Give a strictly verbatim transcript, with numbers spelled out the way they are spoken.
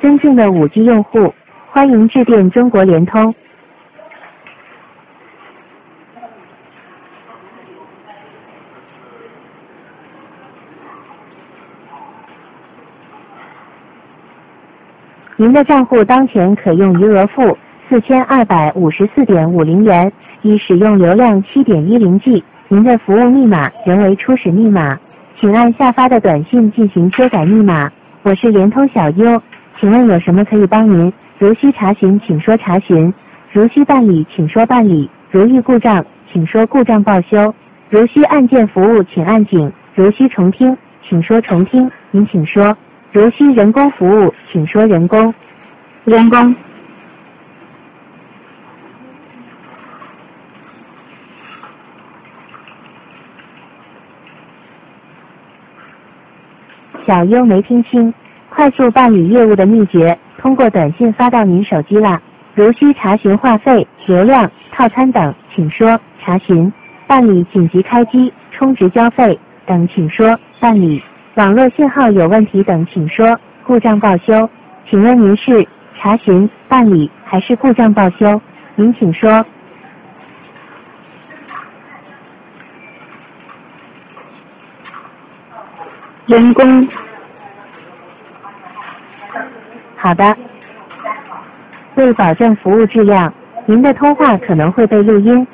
尊敬的 五 G 用户，欢迎致电中国联通。您的账户当前可用余额负四千二百五十四点五零元，已使用流量 七点一零 G， 您的服务密码仍为初始密码，请按下发的短信进行修改密码。我是联通小优，请问有什么可以帮您？如需查询请说查询，如需办理请说办理，如遇故障请说故障报修，如需按键服务请按井，如需重听请说重听，您请说。如需人工服务请说人工。 人工。 小优没听清，快速办理业务的秘诀通过短信发到您手机啦。如需查询话费、流量、套餐等请说查询，办理紧急开机、充值交费等请说办理，网络信号有问题等请说故障报修。请问您是查询、办理还是故障报修？您请说。 人工。 好的。为保证服务质量，您的通话可能会被录音，